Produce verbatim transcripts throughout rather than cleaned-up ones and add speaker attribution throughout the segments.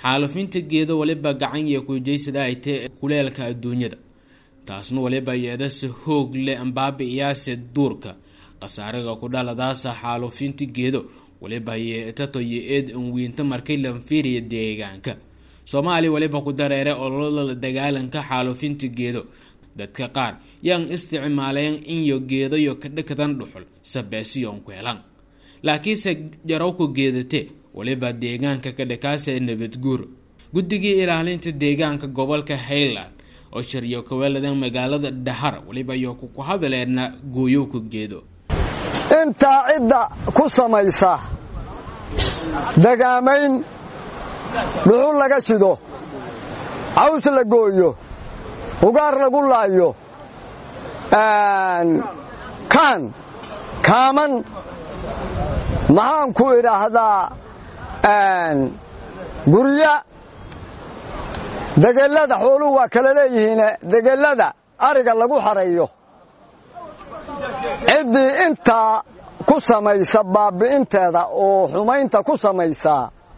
Speaker 1: xaalufinta geedo waliba gacan iyo ku jeysada ay tahay kuleelka adduunyada taasna waliba yeedase hoog leh ambaabi iyaase duurka qasaaraga ku dhaladaasa xaalufinta geedo waliba yeetato yeed in wiinta markay la fiiriyo deegaanka Soomaali waliba ku dareere ololada dagaalanka xaalufinta geedo dadka qaar yaan isticmaaleen in yo geedo yo ka dhigtan dhuxul sabeesiyoon ku helan laakiin se jaraw ku geedate waliba deegaanka ka dhakaasay nabad guur guddigii ilaalinta deegaanka gobolka Highland oo shariyo ka waladan magaalada Dhahar waliba yo ku hadaleena gooyo ku geedo
Speaker 2: inta cidda ku samaysa dagaamayn dhuxul laga shido caws la gooyo ugaar lagu laayo kan kaaman maxaan ku idhaahdaa gurya degelada xooluhu waa kala leeyihiin degelada ariga lagu xareeyo ciddii intaa ku samaysa baabi'inteeda oo xumaynta ku samaysa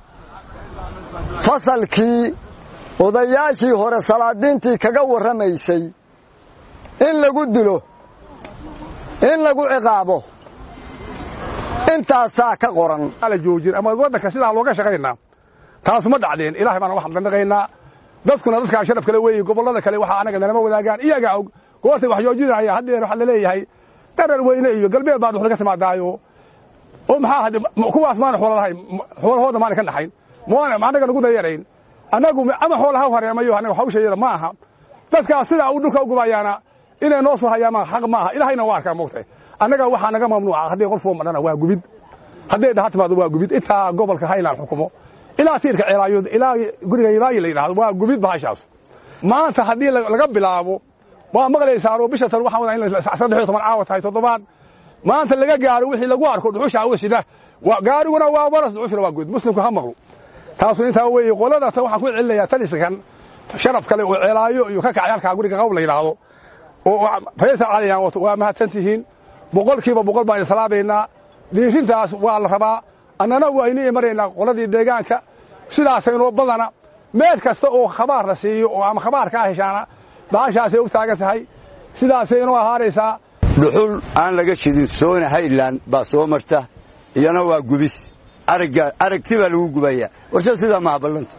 Speaker 2: fasalkii odayaashii hore salaadiintii kaga warramaysay in lagu dilo in lagu ciqaabo intaasaa ka qoran
Speaker 3: ala joojin ama waddanka sidaa looga shaqaynaa taas ma dhacdeen ilaahay baan wax dhaqaynaa dadkuna dadka sharaf kale weeyay gobolada kale waxa anaga nalama wadaagaan iyaga og goorta wax joojinaya haddii waxa la leeyahay darar weyne iyo galbeed baad wax ka timaadaayo oo maxaa hada kuwaas maan xoolahay xoolahooda maan ka dhaxayn moona anaga nagu dayareyn anagu ama xoolaha horeemayo anaga hawsheeyada ma aha dadka sida uu dhulka ugu baayana inay noo soo hayaan xaq ma aha ilaahayna waa ka moogtay anaga waxa naga mamnuuca hadii qof oo madana waa gubid hadii dhaxatmaadu waa gubid inta gobolka Highland xukumo ilaa tiirka ceelaayo ilaa guriga ilaahay la yiraahdo waa gubid baashaas maanta hadii laga bilaabo waa maqlaysaa oo bisha tan waxa wada in saddex iyo toban caawa tahay toddobaad maanta laga gaaro wixii lagu arko dhuxusha awsida waa gaariguna waa waras dhuxusha waa gubid muslimku ha maqlo taas inta way qolada ta waxa ku cilayaa taliskan sharaf kale oo ceelaayo iyo ka kacayalka guriga qowl la yiraahdo oo Faysal Caliyaan waa mahadsantihiin boqolkiiba boqol baan salaabeynaa diintaas waa la rabaa annana waa inay mareynaa qoladii deegaanka sidaas inoo badana meel kasta oo khabaar la siiyo oo ama khabaar ka heshaana baashaas ay u taagan tahay sidaas inoo ahaareysa
Speaker 4: dhuxul aan laga shidin soona Highland baa soo marta iyana waa gubis aragga aragtiba lagu gubaya warsa sida ma balanta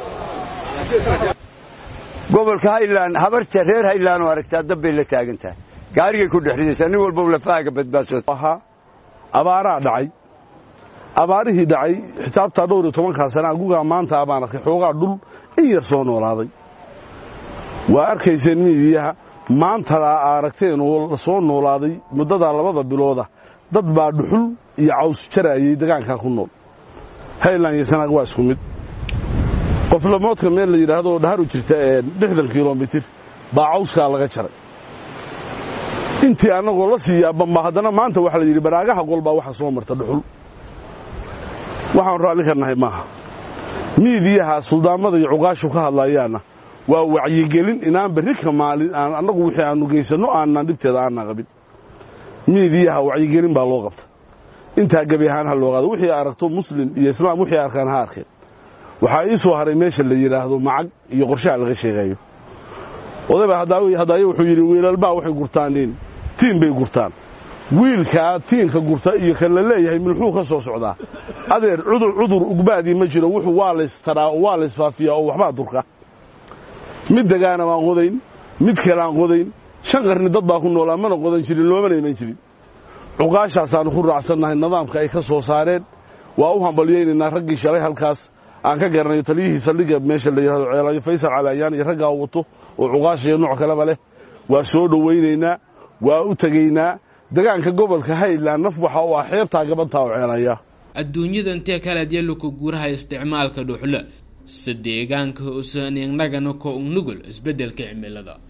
Speaker 4: gobolka Highland habarta reer Highland oo aragta dabay la taagantaa gaariga ku dhexdiisa nin walba la faaga badbaaso
Speaker 3: aha abaara dhacay abaarihii dhacay xisaabta dhowr iyo toban ka sano guga maanta abaan arkay xoogaa dhul in yar soo noolaaday waa arkayseen miidiyaha maanta la aragteen oo soo noolaaday muddada labada bilooda dad baa dhuxul iyo caws jarayay deegaanka ku nool Highland iyo Sanaag waa isku mid qof la moodka meel la yiraahdo Dhahar u jirta lixdan kiiloomitir baa cawska laga jaray intii anagu la siiyaa bamba hadana maanta waxa la yiri baraagaha golba waxa soo marta dhuxul waxaan raali karnahay maaha miidiyaha suldaamada iyo cuqaashu ka hadlayaana waa wacyigelin inaan bari ka maalin aan anagu wixii aanu geysano aanan dhibteeda aan qabin miidiyaha wacyigelin baa loo qabta inta gabi ahaan hal loo qaado wixii aragto muslim iyo islaam wixii arkaan ha arkeen waxa ay soo haray meesha la yiraahdo macag iyo qorshe laga sheegayo odayba hadaawi hadaayo wuxuu yiri wiilalba waxay gurtaaneen tiin bay gurtaan wiilka tiinka gurta iyo kan la leeyahay milxuu ka soo socdaa adeer cudur cudur ugbaadi ma jiro wuxuu waa la istaraa waa la isfaafiyaa oo waxba durka mid dagaana waan qodayn mid kale aan qodayn shan qarni dad baa ku noolaa mana qodan jirin looma iman jirin cuqaashaas aan ku raacsanahay nidaamka ay ka soo saareen waa u hambalyeynaa raggii shalay halkaas aan ka garanayo taliyihii saldhiga meesha la yiraahdo ceelaayo Faysal Caliyaan iyo ragga wato oo cuqaashiyo nooc kale leh waa soo dhaweyneynaa waa u tageynaa deegaanka gobolka Highland naf waxa uu xeebta gabanta oo ceelaya
Speaker 1: adduunyada intee kala diyaalo ku guuraha isticmaalka dhuxul si deegaanka oo soo nagano ko nugul isbedelka cimilada